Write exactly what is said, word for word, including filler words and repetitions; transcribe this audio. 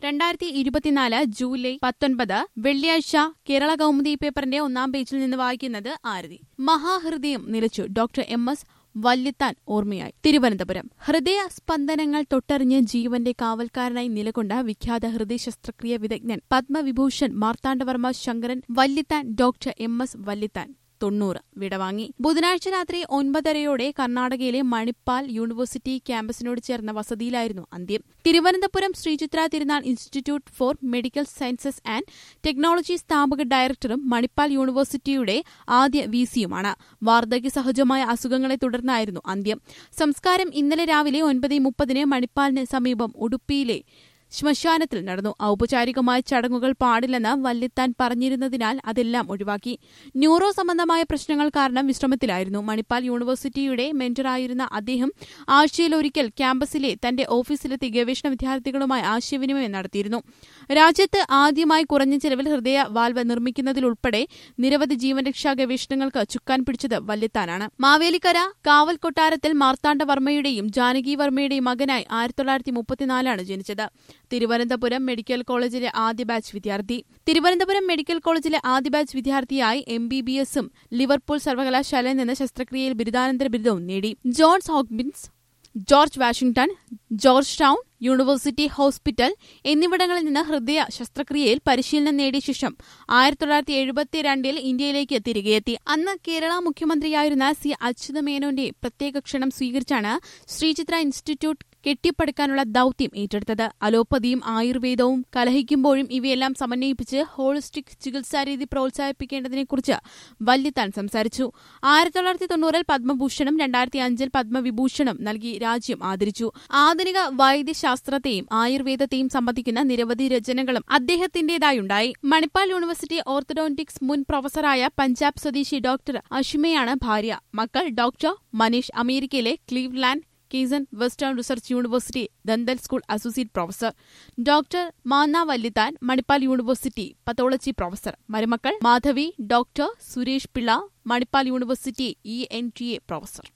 രണ്ടായിരത്തി ഇരുപത്തിനാല് ജൂലൈ പത്തൊൻപത് വെള്ളിയാഴ്ച കേരള കൗമുദി പേപ്പറിന്റെ ഒന്നാം പേജിൽ നിന്ന് വായിക്കുന്നത് ആരതി. മഹാഹൃദയം നിലച്ചു ഡോക്ടർ എം എസ് വല്യത്താൻ ഓർമ്മയായി. തിരുവനന്തപുരം. ഹൃദയ സ്പന്ദനങ്ങൾ തൊട്ടറിഞ്ഞ് ജീവന്റെ കാവൽക്കാരനായി നിലകൊണ്ട വിഖ്യാത ഹൃദയ ശസ്ത്രക്രിയ വിദഗ്ധൻ Padma Vibhushan Marthanda Varma Sankaran Valiathan doctor M S Valiathan തൊണ്ണൂറ് വിടവാങ്ങി. ബുധനാഴ്ച രാത്രി ഒൻപതരയോടെ കർണാടകയിലെ മണിപ്പാൽ യൂണിവേഴ്സിറ്റി ക്യാമ്പസിനോട് ചേർന്ന വസതിയിലായിരുന്നു അന്ത്യം. Thiruvananthapuram Sree Chitra Thirunal Institute for Medical Sciences and Technology സ്ഥാപക ഡയറക്ടറും മണിപ്പാൽ യൂണിവേഴ്സിറ്റിയുടെ ആദ്യ വിസിയുമാണ്. വാർദ്ധക്യ സഹജമായ അസുഖങ്ങളെ തുടർന്നായിരുന്നു അന്ത്യം. സംസ്കാരം ഇന്നലെ രാവിലെ ഒൻപത് മുപ്പതിന് മണിപ്പാലിന് സമീപം ഉടുപ്പിയിലെ ശ്മശാനത്തിൽ നടന്നു. ഔപചാരികമായ ചടങ്ങുകൾ പാടില്ലെന്ന് വല്യത്താൻ പറഞ്ഞിരുന്നതിനാൽ അതെല്ലാം ഒഴിവാക്കി. ന്യൂറോ സംബന്ധമായ പ്രശ്നങ്ങൾ കാരണം വിശ്രമത്തിലായിരുന്നു. മണിപ്പാൽ യൂണിവേഴ്സിറ്റിയുടെ മെന്ററായിരുന്ന അദ്ദേഹം ആഴ്ചയിലൊരിക്കൽ ക്യാമ്പസിലെ തന്റെ ഓഫീസിലെത്തി ഗവേഷണ വിദ്യാർത്ഥികളുമായി ആശയവിനിമയം നടത്തിയിരുന്നു. രാജ്യത്ത് ആദ്യമായി കുറഞ്ഞ ചെലവിൽ ഹൃദയ വാൽവ് നിർമ്മിക്കുന്നതിലുൾപ്പെടെ നിരവധി ജീവൻരക്ഷാ ഗവേഷണങ്ങൾക്ക് ചുക്കാൻ പിടിച്ചത് വല്യത്താനാണ്. മാവേലിക്കര കാവൽ കൊട്ടാരത്തിൽ മാർത്താണ്ഡവർമ്മയുടെയും ജാനകി വർമ്മയുടെയും മകനായി ആയിരത്തി തൊള്ളായിരത്തി മുപ്പത്തിനാലാണ് ജനിച്ചത്. തിരുവനന്തപുരം മെഡിക്കൽ കോളേജിലെ ആദ്യ ബാച്ച് വിദ്യാർത്ഥി. തിരുവനന്തപുരം മെഡിക്കൽ കോളേജിലെ ആദ്യ ബാച്ച് വിദ്യാർത്ഥിയായി എം ബി ബി എസും ലിവർപൂൾ സർവകലാശാലയിൽ നിന്ന് ശസ്ത്രക്രിയയിൽ ബിരുദാനന്തര ബിരുദവും നേടി. Johns Hopkins, George Washington, Georgetown university hospital എന്നിവിടങ്ങളിൽ നിന്ന് ഹൃദയ ശസ്ത്രക്രിയയിൽ പരിശീലനം നേടിയ ശേഷം ആയിരത്തി തൊള്ളായിരത്തി എഴുപത്തിരണ്ടിൽ ഇന്ത്യയിലേക്ക് തിരികെയെത്തി. അന്ന് കേരള മുഖ്യമന്ത്രിയായിരുന്ന സി അച്യുതമേനോന്റെ പ്രത്യേക ക്ഷണം സ്വീകരിച്ചാണ് ശ്രീചിത്ര ഇൻസ്റ്റിറ്റ്യൂട്ട് കെട്ടിപ്പടുക്കാനുള്ള ദൌത്യം ഏറ്റെടുത്തത്. അലോപ്പതിയും ആയുർവേദവും കലഹിക്കുമ്പോഴും ഇവയെല്ലാം സമന്വയിപ്പിച്ച് ഹോളിസ്റ്റിക് ചികിത്സാരീതി പ്രോത്സാഹിപ്പിക്കേണ്ടതിനെക്കുറിച്ച് വല്യത്താൻ സംസാരിച്ചു. ആയിരത്തി തൊള്ളായിരത്തി തൊണ്ണൂറിൽ പത്മഭൂഷണും രണ്ടായിരത്തി അഞ്ചിൽ പത്മവിഭൂഷണും നൽകി രാജ്യം ആദരിച്ചു. ആധുനിക വൈദ്യശാസ്ത്രത്തെയും ആയുർവേദത്തെയും സംബന്ധിക്കുന്ന നിരവധി രചനകളും അദ്ദേഹത്തിന്റേതായുണ്ടായി. മണിപ്പാൽ യൂണിവേഴ്സിറ്റി ഓർത്തഡോന്റിക്സ് മുൻ പ്രൊഫസറായ പഞ്ചാബ് സ്വദേശി ഡോക്ടർ അഷിമയാണ് ഭാര്യ. മക്കൾ ഡോക്ടർ മനീഷ് അമേരിക്കയിലെ Cleveland Case Western Reserve University dental school associate professor. Doctor Manna Valiathan Manipal university pathology professor. മരുമക്കൾ Madhavi, doctor Suresh Pillai Manipal university E N T A professor.